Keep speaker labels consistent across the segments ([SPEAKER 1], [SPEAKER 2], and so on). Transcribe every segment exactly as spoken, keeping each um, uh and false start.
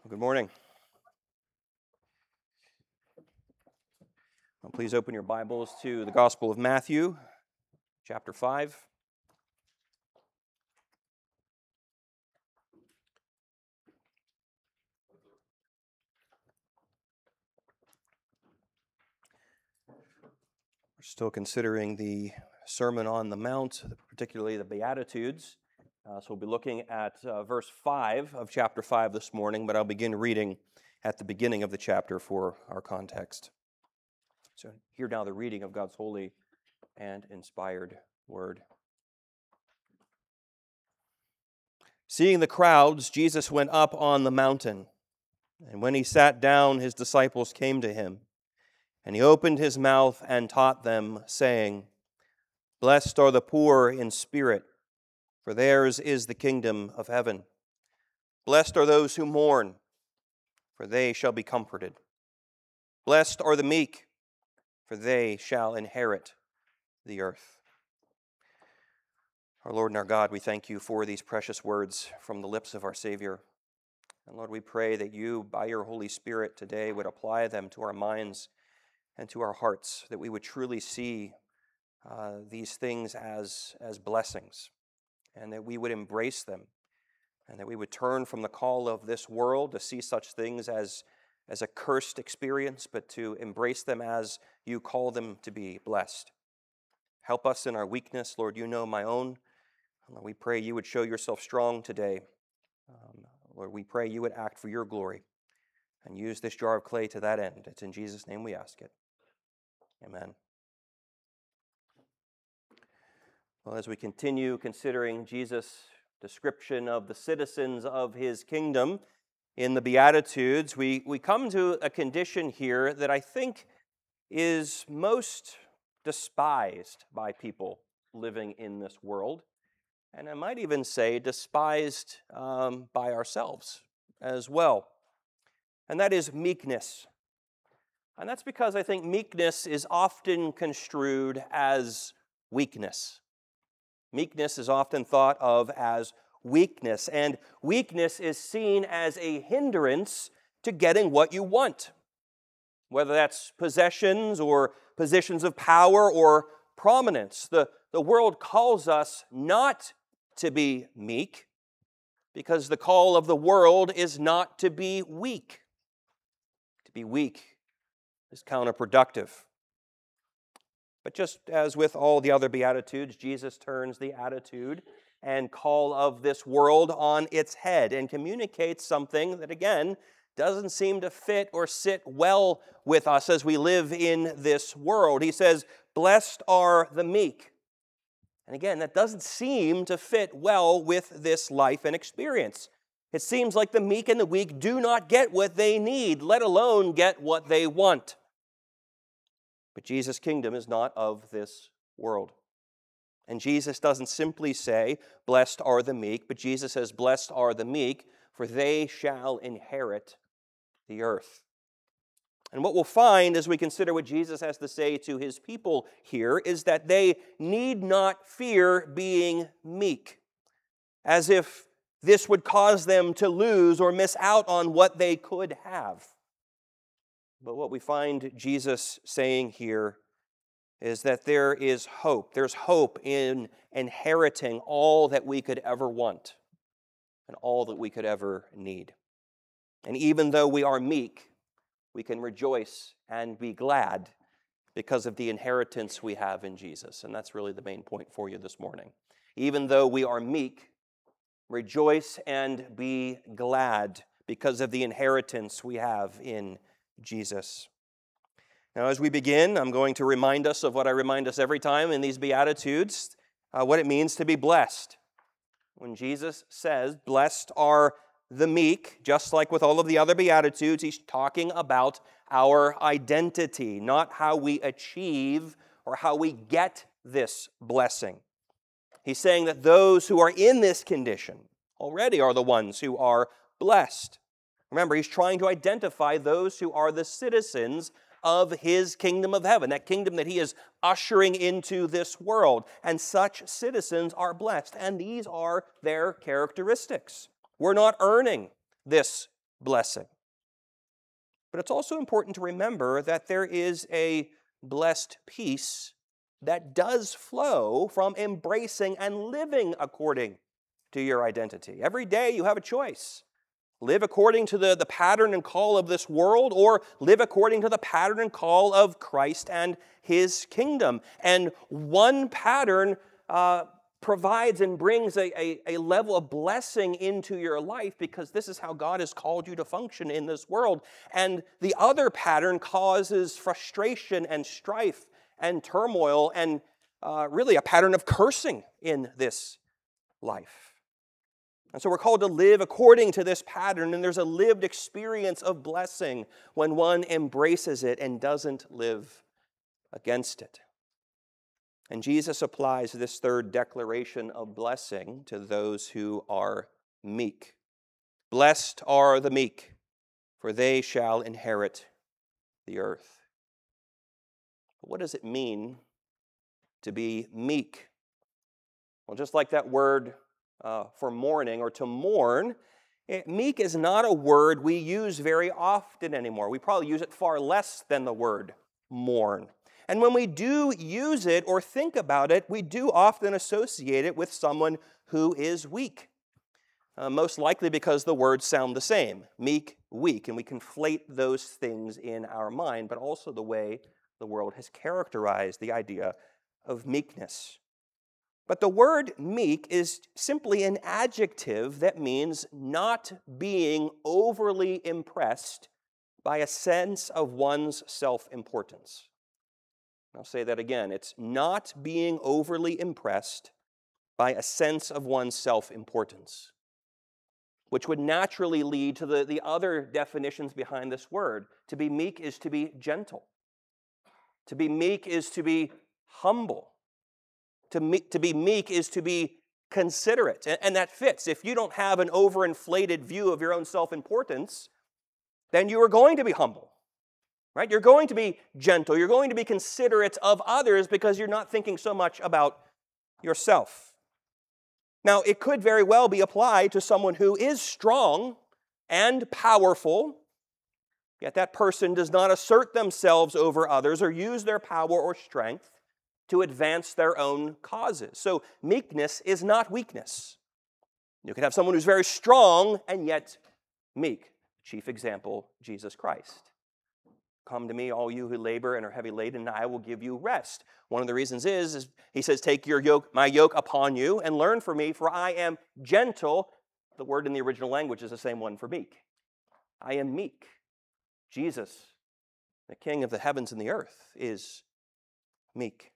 [SPEAKER 1] Good morning. Well, please open your Bibles to the Gospel of Matthew, chapter five. We're still considering the Sermon on the Mount, particularly the Beatitudes. Uh, so we'll be looking at uh, verse five of chapter five this morning, but I'll begin reading at the beginning of the chapter for our context. So hear now the reading of God's holy and inspired word. Seeing the crowds, Jesus went up on the mountain, and when he sat down, his disciples came to him. And he opened his mouth and taught them, saying, Blessed are the poor in spirit, for theirs is the kingdom of heaven. Blessed are those who mourn, for they shall be comforted. Blessed are the meek, for they shall inherit the earth. Our Lord and our God, we thank you for these precious words from the lips of our Savior. And Lord, we pray that you, by your Holy Spirit today, would apply them to our minds and to our hearts, that we would truly see uh, these things as, as blessings, and that we would embrace them, and that we would turn from the call of this world to see such things as, as a cursed experience, but to embrace them as you call them to be blessed. Help us in our weakness, Lord, you know my own. Lord, we pray you would show yourself strong today. Um, Lord, we pray you would act for your glory and use this jar of clay to that end. It's in Jesus' name we ask it. Amen. Well, as we continue considering Jesus' description of the citizens of his kingdom in the Beatitudes, we, we come to a condition here that I think is most despised by people living in this world. And I might even say despised um, by ourselves as well. And that is meekness. And that's because I think meekness is often construed as weakness. Meekness is often thought of as weakness, and weakness is seen as a hindrance to getting what you want, whether that's possessions or positions of power or prominence. The, the world calls us not to be meek because the call of the world is not to be weak. To be weak is counterproductive. But just as with all the other Beatitudes, Jesus turns the attitude and call of this world on its head and communicates something that, again, doesn't seem to fit or sit well with us as we live in this world. He says, blessed are the meek. And again, that doesn't seem to fit well with this life and experience. It seems like the meek and the weak do not get what they need, let alone get what they want. But Jesus' kingdom is not of this world. And Jesus doesn't simply say, blessed are the meek, but Jesus says, blessed are the meek, for they shall inherit the earth. And what we'll find as we consider what Jesus has to say to his people here is that they need not fear being meek, as if this would cause them to lose or miss out on what they could have. But what we find Jesus saying here is that there is hope. There's hope in inheriting all that we could ever want and all that we could ever need. And even though we are meek, we can rejoice and be glad because of the inheritance we have in Jesus. And that's really the main point for you this morning. Even though we are meek, rejoice and be glad because of the inheritance we have in Jesus. Now, as we begin, I'm going to remind us of what I remind us every time in these Beatitudes, uh, what it means to be blessed. When Jesus says, blessed are the meek, just like with all of the other Beatitudes, he's talking about our identity, not how we achieve or how we get this blessing. He's saying that those who are in this condition already are the ones who are blessed. Remember, he's trying to identify those who are the citizens of his kingdom of heaven, that kingdom that he is ushering into this world. And such citizens are blessed, and these are their characteristics. We're not earning this blessing. But it's also important to remember that there is a blessed peace that does flow from embracing and living according to your identity. Every day you have a choice. Live according to the, the pattern and call of this world, or live according to the pattern and call of Christ and His kingdom. And one pattern uh, provides and brings a, a, a level of blessing into your life because this is how God has called you to function in this world. And the other pattern causes frustration and strife and turmoil and uh, really a pattern of cursing in this life. And so we're called to live according to this pattern, and there's a lived experience of blessing when one embraces it and doesn't live against it. And Jesus applies this third declaration of blessing to those who are meek. Blessed are the meek, for they shall inherit the earth. But what does it mean to be meek? Well, just like that word uh, for mourning or to mourn, it, meek is not a word we use very often anymore. We probably use it far less than the word mourn. And when we do use it or think about it, we do often associate it with someone who is weak. Uh, most likely because the words sound the same, meek, weak, and we conflate those things in our mind, but also the way the world has characterized the idea of meekness. But the word meek is simply an adjective that means not being overly impressed by a sense of one's self-importance. I'll say that again. It's not being overly impressed by a sense of one's self-importance, which would naturally lead to the, the other definitions behind this word. To be meek is to be gentle. To be meek is to be humble. To, me, to be meek is to be considerate. And, and that fits. If you don't have an overinflated view of your own self-importance, then you are going to be humble. Right? You're going to be gentle. You're going to be considerate of others because you're not thinking so much about yourself. Now, it could very well be applied to someone who is strong and powerful, yet that person does not assert themselves over others or use their power or strength to advance their own causes. So meekness is not weakness. You can have someone who's very strong and yet meek. Chief example, Jesus Christ. Come to me, all you who labor and are heavy laden, and I will give you rest. One of the reasons is, is he says, take your yoke, my yoke upon you and learn from me, for I am gentle. The word in the original language is the same one for meek. I am meek. Jesus, the King of the heavens and the earth, is meek.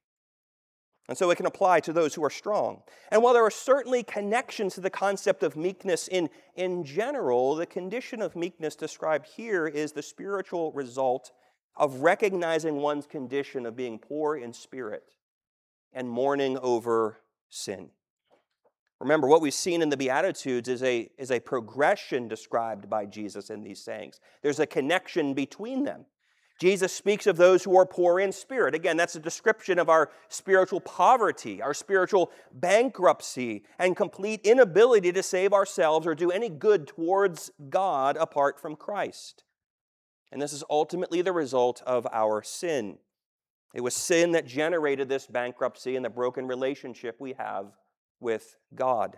[SPEAKER 1] And so it can apply to those who are strong. And while there are certainly connections to the concept of meekness in, in general, the condition of meekness described here is the spiritual result of recognizing one's condition of being poor in spirit and mourning over sin. Remember, what we've seen in the Beatitudes is a, is a progression described by Jesus in these sayings. There's a connection between them. Jesus speaks of those who are poor in spirit. Again, that's a description of our spiritual poverty, our spiritual bankruptcy, and complete inability to save ourselves or do any good towards God apart from Christ. And this is ultimately the result of our sin. It was sin that generated this bankruptcy and the broken relationship we have with God.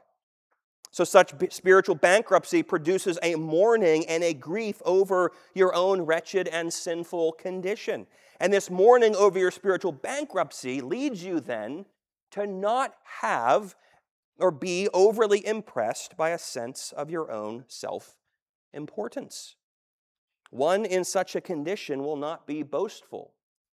[SPEAKER 1] So such spiritual bankruptcy produces a mourning and a grief over your own wretched and sinful condition. And this mourning over your spiritual bankruptcy leads you then to not have or be overly impressed by a sense of your own self-importance. One in such a condition will not be boastful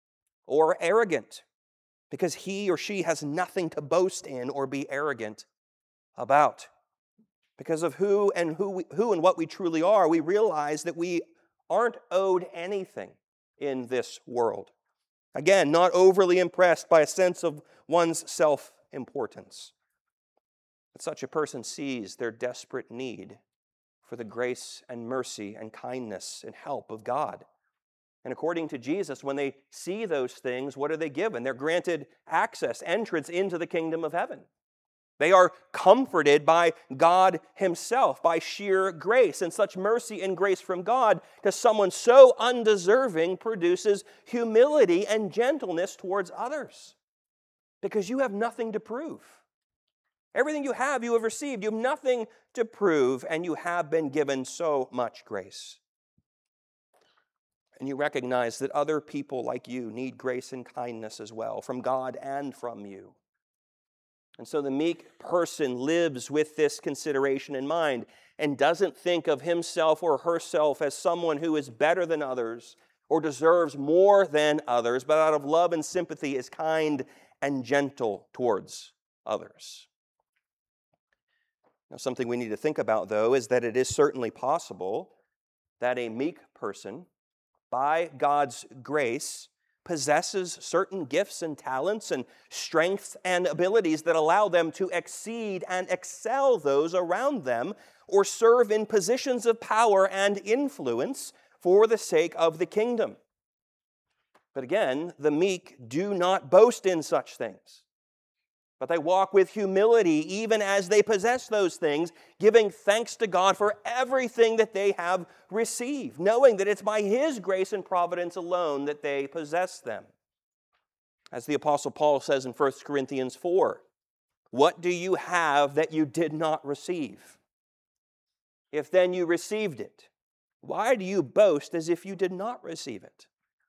[SPEAKER 1] or arrogant because he or she has nothing to boast in or be arrogant about. Because of who and who, we, who and what we truly are, we realize that we aren't owed anything in this world. Again, not overly impressed by a sense of one's self-importance. But such a person sees their desperate need for the grace and mercy and kindness and help of God. And according to Jesus, when they see those things, what are they given? They're granted access, entrance into the kingdom of heaven. They are comforted by God himself, by sheer grace. And such mercy and grace from God to someone so undeserving produces humility and gentleness towards others. Because you have nothing to prove. Everything you have, you have received. You have nothing to prove, and you have been given so much grace. And you recognize that other people like you need grace and kindness as well, from God and from you. And so the meek person lives with this consideration in mind and doesn't think of himself or herself as someone who is better than others or deserves more than others, but out of love and sympathy is kind and gentle towards others. Now, something we need to think about, though, is that it is certainly possible that a meek person, by God's grace, possesses certain gifts and talents and strengths and abilities that allow them to exceed and excel those around them or serve in positions of power and influence for the sake of the kingdom. But again, the meek do not boast in such things, but they walk with humility even as they possess those things, giving thanks to God for everything that they have received, knowing that it's by His grace and providence alone that they possess them. As the Apostle Paul says in First Corinthians four, "What do you have that you did not receive? If then you received it, why do you boast as if you did not receive it?"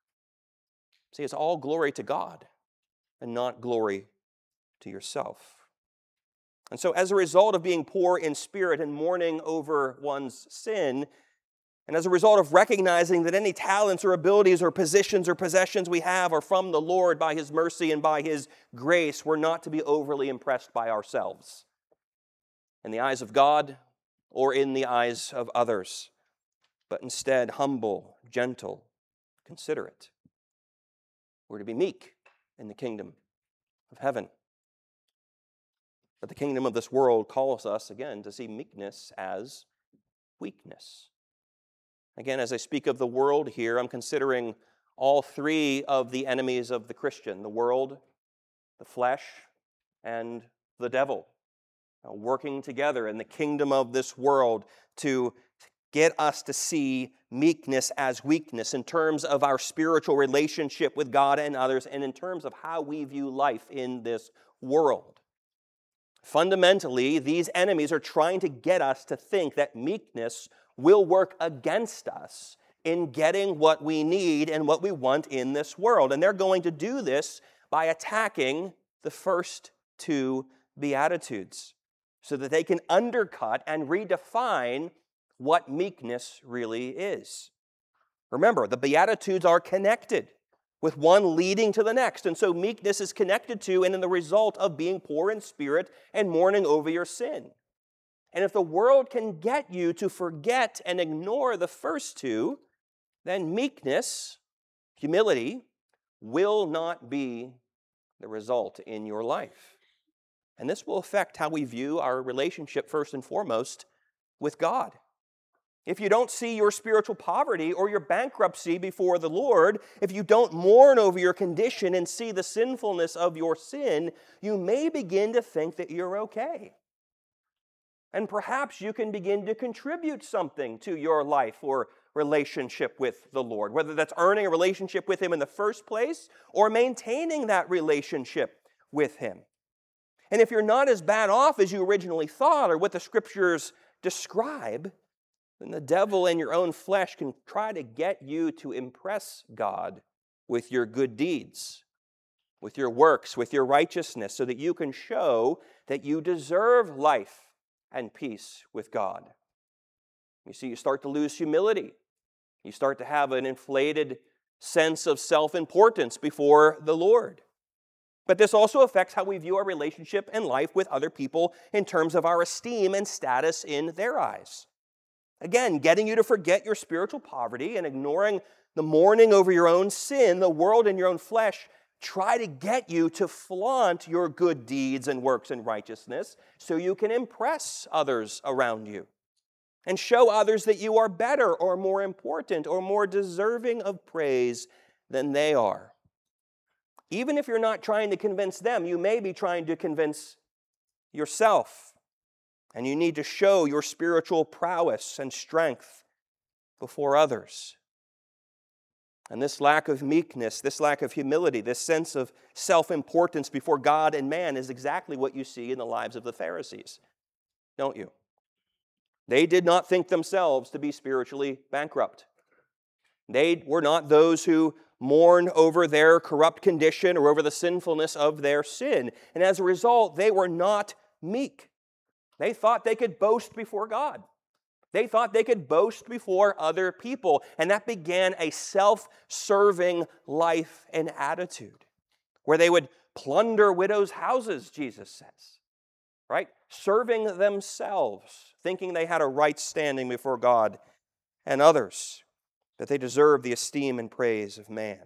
[SPEAKER 1] See, it's all glory to God and not glory to yourself. And so as a result of being poor in spirit and mourning over one's sin, and as a result of recognizing that any talents or abilities or positions or possessions we have are from the Lord by His mercy and by His grace, we're not to be overly impressed by ourselves in the eyes of God or in the eyes of others, but instead humble, gentle, considerate. We're to be meek in the kingdom of heaven. But the kingdom of this world calls us, again, to see meekness as weakness. Again, as I speak of the world here, I'm considering all three of the enemies of the Christian, the world, the flesh, and the devil, uh, working together in the kingdom of this world to get us to see meekness as weakness in terms of our spiritual relationship with God and others, and in terms of how we view life in this world. Fundamentally, these enemies are trying to get us to think that meekness will work against us in getting what we need and what we want in this world. And they're going to do this by attacking the first two Beatitudes so that they can undercut and redefine what meekness really is. Remember, the Beatitudes are connected, with one leading to the next. And so meekness is connected to and in the result of being poor in spirit and mourning over your sin. And if the world can get you to forget and ignore the first two, then meekness, humility, will not be the result in your life. And this will affect how we view our relationship first and foremost with God. If you don't see your spiritual poverty or your bankruptcy before the Lord, if you don't mourn over your condition and see the sinfulness of your sin, you may begin to think that you're okay. And perhaps you can begin to contribute something to your life or relationship with the Lord, whether that's earning a relationship with Him in the first place or maintaining that relationship with Him. And if you're not as bad off as you originally thought or what the Scriptures describe, then the devil and your own flesh can try to get you to impress God with your good deeds, with your works, with your righteousness, so that you can show that you deserve life and peace with God. You see, you start to lose humility. You start to have an inflated sense of self-importance before the Lord. But this also affects how we view our relationship and life with other people in terms of our esteem and status in their eyes. Again, getting you to forget your spiritual poverty and ignoring the mourning over your own sin, the world and your own flesh try to get you to flaunt your good deeds and works and righteousness so you can impress others around you and show others that you are better or more important or more deserving of praise than they are. Even if you're not trying to convince them, you may be trying to convince yourself. And you need to show your spiritual prowess and strength before others. And this lack of meekness, this lack of humility, this sense of self-importance before God and man is exactly what you see in the lives of the Pharisees, don't you? They did not think themselves to be spiritually bankrupt. They were not those who mourned over their corrupt condition or over the sinfulness of their sin. And as a result, they were not meek. They thought they could boast before God. They thought they could boast before other people. And that began a self-serving life and attitude where they would plunder widows' houses, Jesus says, right? Serving themselves, thinking they had a right standing before God and others, that they deserved the esteem and praise of man.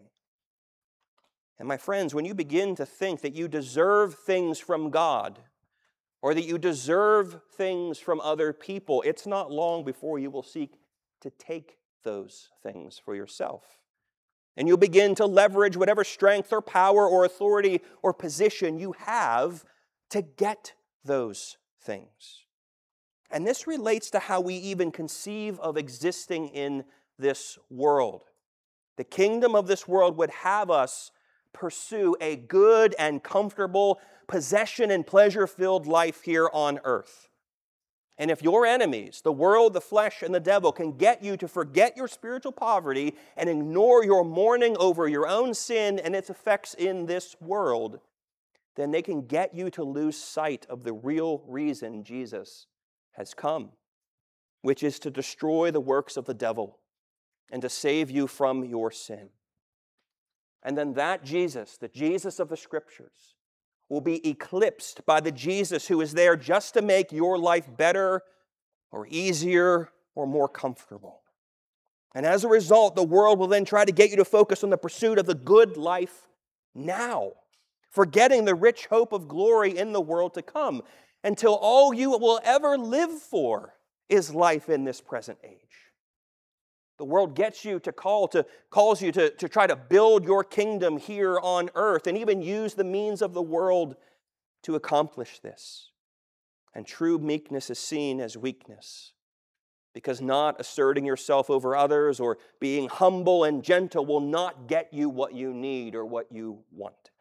[SPEAKER 1] And my friends, when you begin to think that you deserve things from God, or that you deserve things from other people, it's not long before you will seek to take those things for yourself. And you'll begin to leverage whatever strength or power or authority or position you have to get those things. And this relates to how we even conceive of existing in this world. The kingdom of this world would have us pursue a good and comfortable possession and pleasure-filled life here on earth. And if your enemies, the world, the flesh, and the devil, can get you to forget your spiritual poverty and ignore your mourning over your own sin and its effects in this world, then they can get you to lose sight of the real reason Jesus has come, which is to destroy the works of the devil and to save you from your sin. And then that Jesus, the Jesus of the Scriptures, will be eclipsed by the Jesus who is there just to make your life better or easier or more comfortable. And as a result, the world will then try to get you to focus on the pursuit of the good life now, forgetting the rich hope of glory in the world to come, until all you will ever live for is life in this present age. The world gets you to call, to calls you to, to try to build your kingdom here on earth and even use the means of the world to accomplish this. And true meekness is seen as weakness, because not asserting yourself over others or being humble and gentle will not get you what you need or what you want.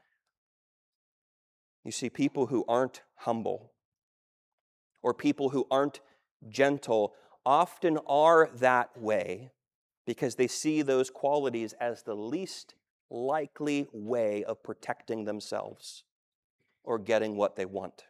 [SPEAKER 1] You see, people who aren't humble or people who aren't gentle often are that way because they see those qualities as the least likely way of protecting themselves or getting what they want.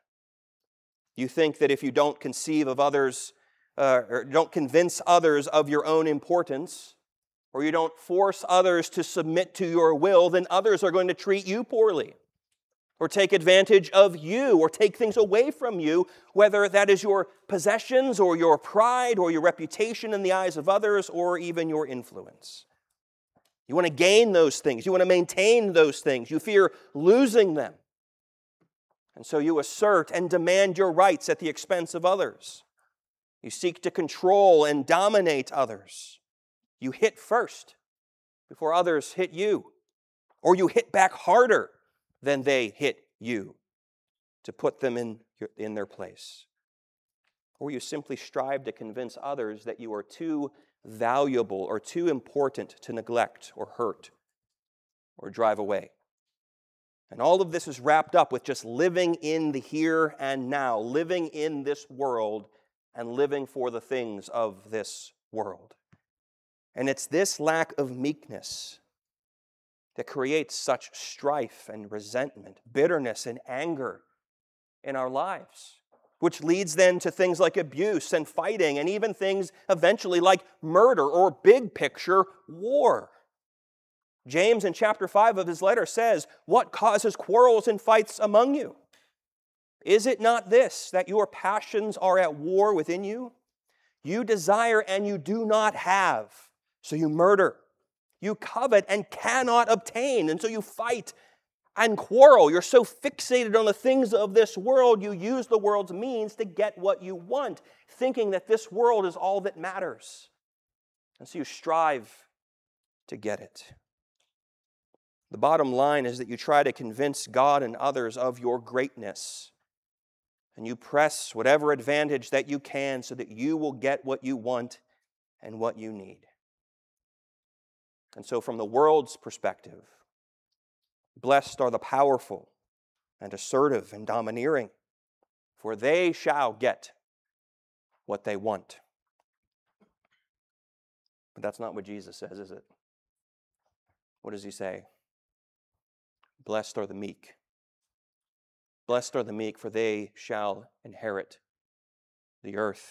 [SPEAKER 1] You think that if you don't conceive of others, uh, or don't convince others of your own importance, or you don't force others to submit to your will, then others are going to treat you poorly, or take advantage of you, or take things away from you, whether that is your possessions, or your pride, or your reputation in the eyes of others, or even your influence. You want to gain those things. You want to maintain those things. You fear losing them. And so you assert and demand your rights at the expense of others. You seek to control and dominate others. You hit first before others hit you, or you hit back harder than they hit you to put them in, your, in their place. Or you simply strive to convince others that you are too valuable or too important to neglect or hurt or drive away. And all of this is wrapped up with just living in the here and now, living in this world and living for the things of this world. And it's this lack of meekness that creates such strife and resentment, bitterness and anger in our lives, which leads then to things like abuse and fighting and even things eventually like murder or big picture war. James in chapter five of his letter says, "What causes quarrels and fights among you? Is it not this, that your passions are at war within you? You desire and you do not have, so you murder. You covet and cannot obtain, and so you fight and quarrel. You're so fixated on the things of this world, you use the world's means to get what you want, thinking that this world is all that matters. And so you strive to get it." The bottom line is that you try to convince God and others of your greatness and you press whatever advantage that you can so that you will get what you want and what you need. And so from the world's perspective, blessed are the powerful and assertive and domineering, for they shall get what they want. But that's not what Jesus says, is it? What does he say? Blessed are the meek. Blessed are the meek, for they shall inherit the earth.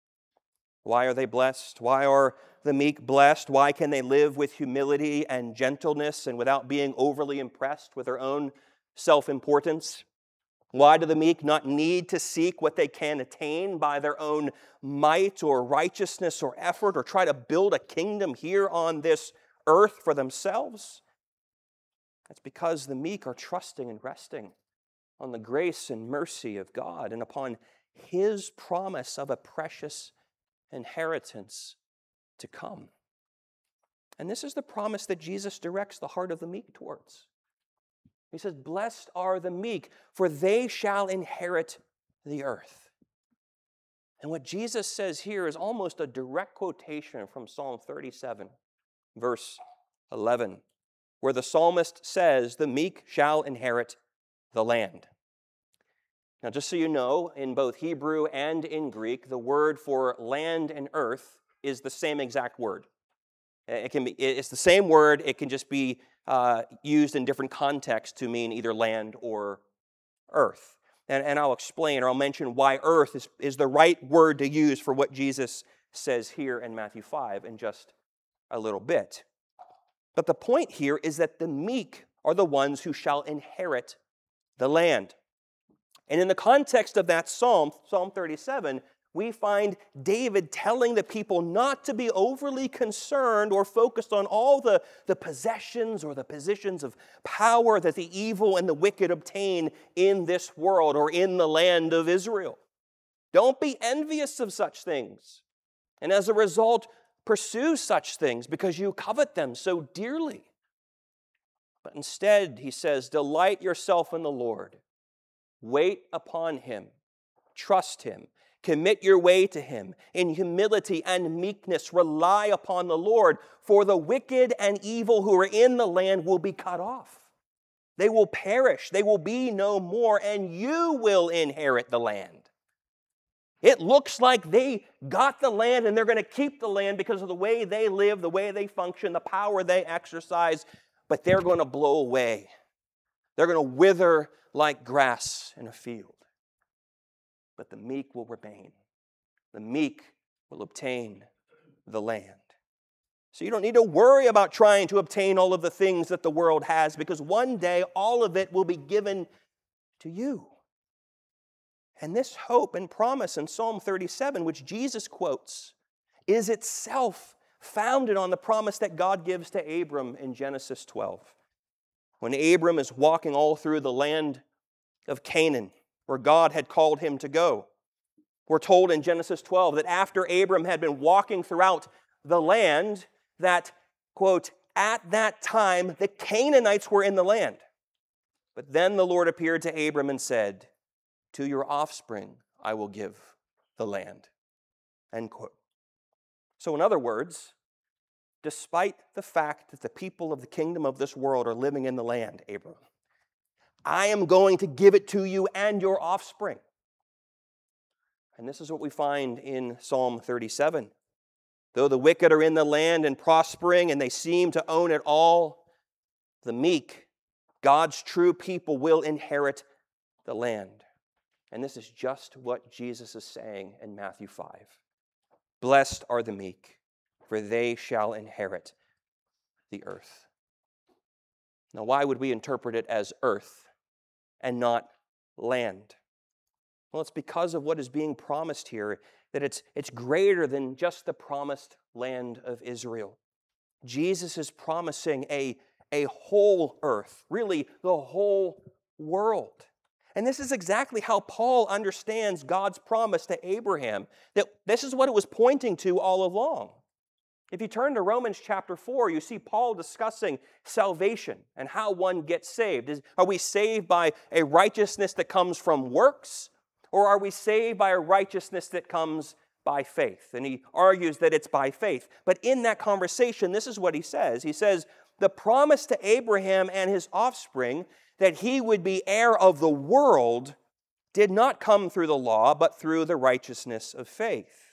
[SPEAKER 1] Why are they blessed? Why are the meek blessed? Why can they live with humility and gentleness and without being overly impressed with their own self-importance? Why do the meek not need to seek what they can attain by their own might or righteousness or effort, or try to build a kingdom here on this earth for themselves? That's because the meek are trusting and resting on the grace and mercy of God and upon His promise of a precious inheritance to come. And this is the promise that Jesus directs the heart of the meek towards. He says, blessed are the meek, for they shall inherit the earth. And what Jesus says here is almost a direct quotation from Psalm thirty-seven, verse eleven, where the psalmist says, the meek shall inherit the land. Now, just so you know, in both Hebrew and in Greek, the word for land and earth is the same exact word. It can be, it's the same word. It can just be uh, used in different contexts to mean either land or earth. And, and I'll explain, or I'll mention why earth is, is the right word to use for what Jesus says here in Matthew five in just a little bit. But the point here is that the meek are the ones who shall inherit the land. And in the context of that psalm, Psalm thirty-seven, we find David telling the people not to be overly concerned or focused on all the, the possessions or the positions of power that the evil and the wicked obtain in this world or in the land of Israel. Don't be envious of such things, and as a result, pursue such things because you covet them so dearly. But instead, he says, delight yourself in the Lord. Wait upon Him. Trust Him. Commit your way to Him. In humility and meekness, rely upon the Lord, for the wicked and evil who are in the land will be cut off. They will perish. They will be no more, and you will inherit the land. It looks like they got the land and they're going to keep the land because of the way they live, the way they function, the power they exercise, but they're going to blow away. They're going to wither like grass in a field. But the meek will remain. The meek will obtain the land. So you don't need to worry about trying to obtain all of the things that the world has, because one day all of it will be given to you. And this hope and promise in Psalm thirty-seven, which Jesus quotes, is itself founded on the promise that God gives to Abram in Genesis twelve. When Abram is walking all through the land of Canaan, where God had called him to go. We're told in Genesis twelve that after Abram had been walking throughout the land, that, quote, at that time the Canaanites were in the land. But then the Lord appeared to Abram and said, to your offspring I will give the land. End quote. So in other words, despite the fact that the people of the kingdom of this world are living in the land, Abram, I am going to give it to you and your offspring. And this is what we find in Psalm thirty-seven. Though the wicked are in the land and prospering and they seem to own it all, the meek, God's true people, will inherit the land. And this is just what Jesus is saying in Matthew five. Blessed are the meek, for they shall inherit the earth. Now, why would we interpret it as earth and not land? Well, it's because of what is being promised here, that it's, it's greater than just the promised land of Israel. Jesus is promising a, a whole earth, really the whole world. And this is exactly how Paul understands God's promise to Abraham, that this is what it was pointing to all along. If you turn to Romans chapter four, you see Paul discussing salvation and how one gets saved. Is, are we saved by a righteousness that comes from works? Or are we saved by a righteousness that comes by faith? And he argues that it's by faith. But in that conversation, this is what he says. He says, the promise to Abraham and his offspring that he would be heir of the world did not come through the law, but through the righteousness of faith.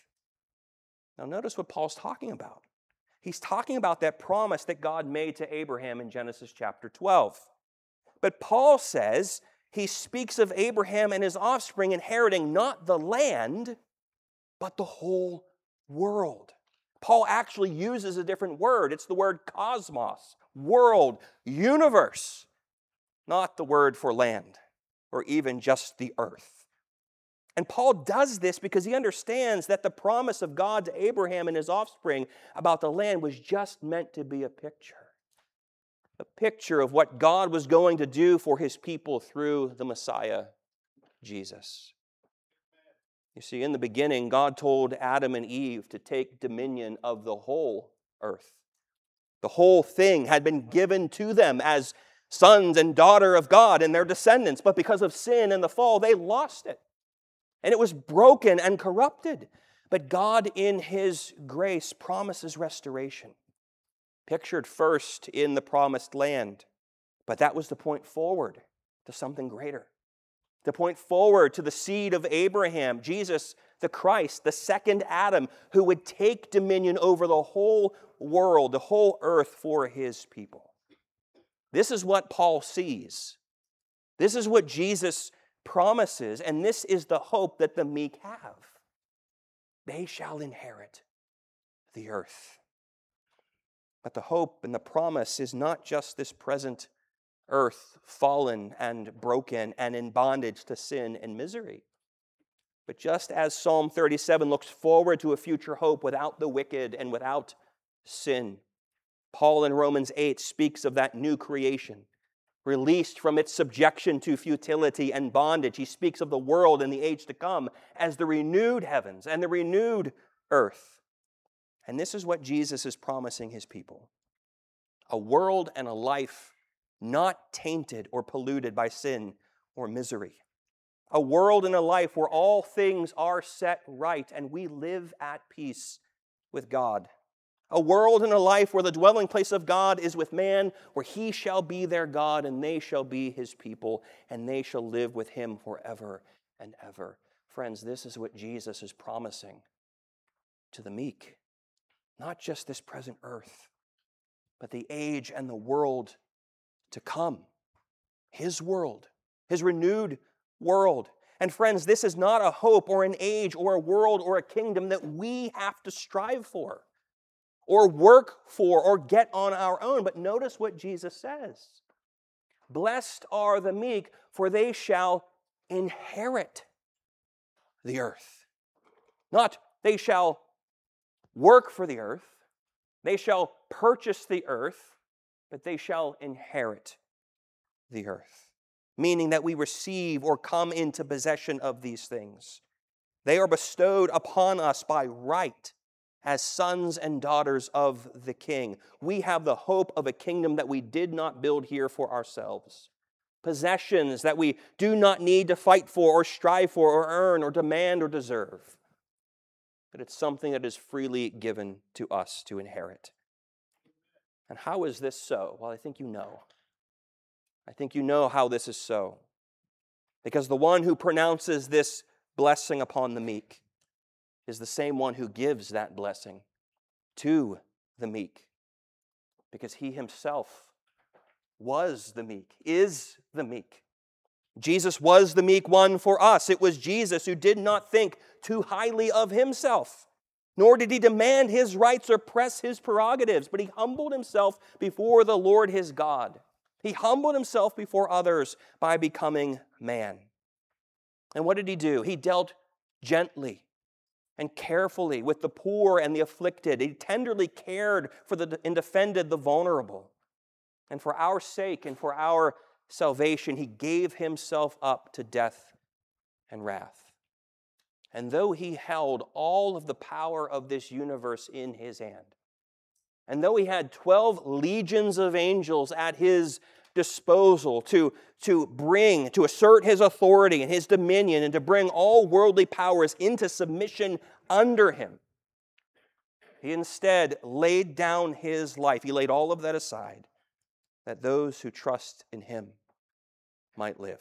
[SPEAKER 1] Now notice what Paul's talking about. He's talking about that promise that God made to Abraham in Genesis chapter twelve. But Paul says he speaks of Abraham and his offspring inheriting not the land, but the whole world. Paul actually uses a different word. It's the word cosmos, world, universe, not the word for land or even just the earth. And Paul does this because he understands that the promise of God to Abraham and his offspring about the land was just meant to be a picture. A picture of what God was going to do for his people through the Messiah, Jesus. You see, in the beginning, God told Adam and Eve to take dominion of the whole earth. The whole thing had been given to them as sons and daughter of God and their descendants. But because of sin and the fall, they lost it. And it was broken and corrupted. But God, in His grace, promises restoration. Pictured first in the promised land. But that was the point forward to something greater. To point forward to the seed of Abraham, Jesus the Christ, the second Adam, who would take dominion over the whole world, the whole earth for His people. This is what Paul sees. This is what Jesus promises, and this is the hope that the meek have. They shall inherit the earth. But the hope and the promise is not just this present earth fallen and broken and in bondage to sin and misery. But just as Psalm thirty-seven looks forward to a future hope without the wicked and without sin, Paul in Romans eight speaks of that new creation, released from its subjection to futility and bondage. He speaks of the world in the age to come as the renewed heavens and the renewed earth. And this is what Jesus is promising His people. A world and a life not tainted or polluted by sin or misery. A world and a life where all things are set right and we live at peace with God. A world and a life where the dwelling place of God is with man, where He shall be their God and they shall be His people, and they shall live with Him forever and ever. Friends, this is what Jesus is promising to the meek. Not just this present earth, but the age and the world to come. His world, His renewed world. And friends, this is not a hope or an age or a world or a kingdom that we have to strive for or work for or get on our own. But notice what Jesus says. Blessed are the meek, for they shall inherit the earth. Not they shall work for the earth, they shall purchase the earth, but they shall inherit the earth. Meaning that we receive or come into possession of these things. They are bestowed upon us by right as sons and daughters of the King. We have the hope of a kingdom that we did not build here for ourselves. Possessions that we do not need to fight for or strive for or earn or demand or deserve. But it's something that is freely given to us to inherit. And how is this so? Well, I think you know. I think you know how this is so. Because the one who pronounces this blessing upon the meek is the same one who gives that blessing to the meek. Because He Himself was the meek, is the meek. Jesus was the meek one for us. It was Jesus who did not think too highly of Himself, nor did He demand His rights or press His prerogatives, but He humbled Himself before the Lord His God. He humbled Himself before others by becoming man. And what did He do? He dealt gently and carefully with the poor and the afflicted. He tenderly cared for the, and defended the vulnerable. And for our sake and for our salvation, He gave Himself up to death and wrath. And though He held all of the power of this universe in His hand, and though He had twelve legions of angels at His disposal to, to bring, to assert his authority and his dominion and to bring all worldly powers into submission under him. He instead laid down his life. He laid all of that aside, that those who trust in him might live.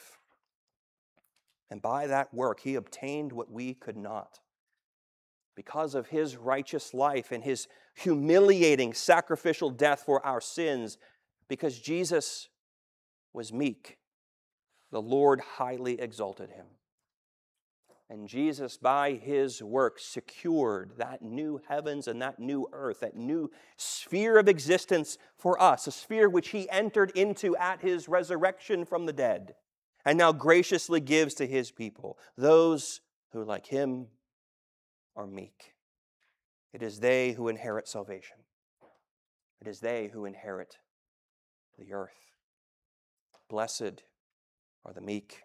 [SPEAKER 1] And by that work, he obtained what we could not. Because of his righteous life and his humiliating sacrificial death for our sins, because Jesus was meek, the Lord highly exalted him. And Jesus, by his work, secured that new heavens and that new earth, that new sphere of existence for us, a sphere which he entered into at his resurrection from the dead, and now graciously gives to his people, those who, like him, are meek. It is they who inherit salvation. It is they who inherit the earth. Blessed are the meek.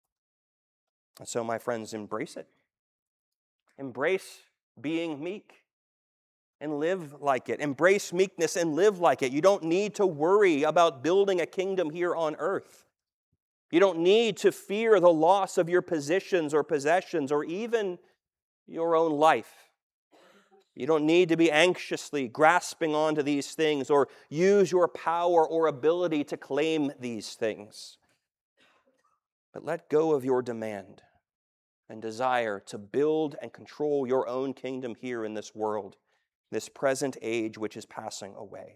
[SPEAKER 1] And so, my friends, embrace it. Embrace being meek and live like it. Embrace meekness and live like it. You don't need to worry about building a kingdom here on earth. You don't need to fear the loss of your positions or possessions or even your own life. You don't need to be anxiously grasping onto these things or use your power or ability to claim these things. But let go of your demand and desire to build and control your own kingdom here in this world, this present age which is passing away.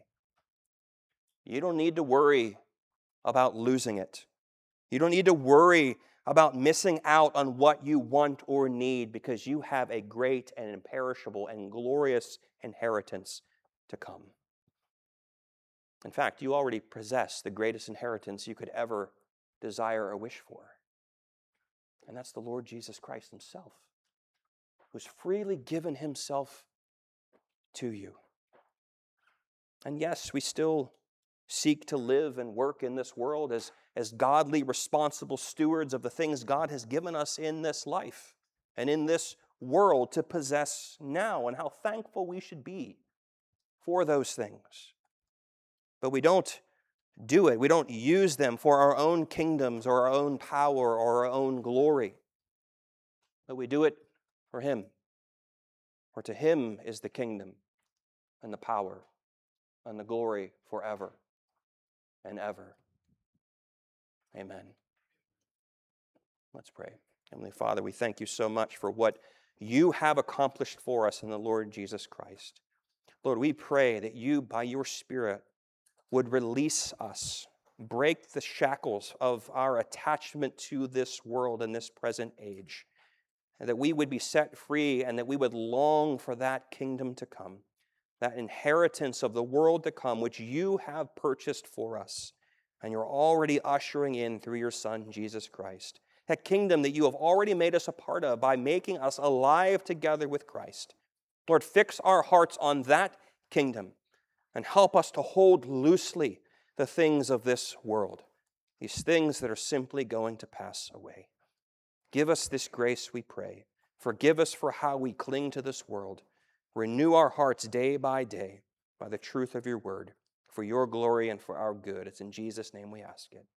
[SPEAKER 1] You don't need to worry about losing it. You don't need to worry about missing out on what you want or need, because you have a great and imperishable and glorious inheritance to come. In fact, you already possess the greatest inheritance you could ever desire or wish for. And that's the Lord Jesus Christ himself, who's freely given himself to you. And yes, we still seek to live and work in this world as, as godly, responsible stewards of the things God has given us in this life and in this world to possess now, and how thankful we should be for those things. But we don't do it. We don't use them for our own kingdoms or our own power or our own glory. But we do it for him. For to him is the kingdom and the power and the glory forever and ever. Amen. Let's pray. Heavenly Father, we thank you so much for what you have accomplished for us in the Lord Jesus Christ. Lord, we pray that you, by your Spirit, would release us, break the shackles of our attachment to this world and this present age, and that we would be set free and that we would long for that kingdom to come, that inheritance of the world to come, which you have purchased for us, and you're already ushering in through your Son, Jesus Christ. That kingdom that you have already made us a part of by making us alive together with Christ. Lord, fix our hearts on that kingdom and help us to hold loosely the things of this world, these things that are simply going to pass away. Give us this grace, we pray. Forgive us for how we cling to this world. Renew our hearts day by day by the truth of your word, for your glory and for our good. It's in Jesus' name we ask it.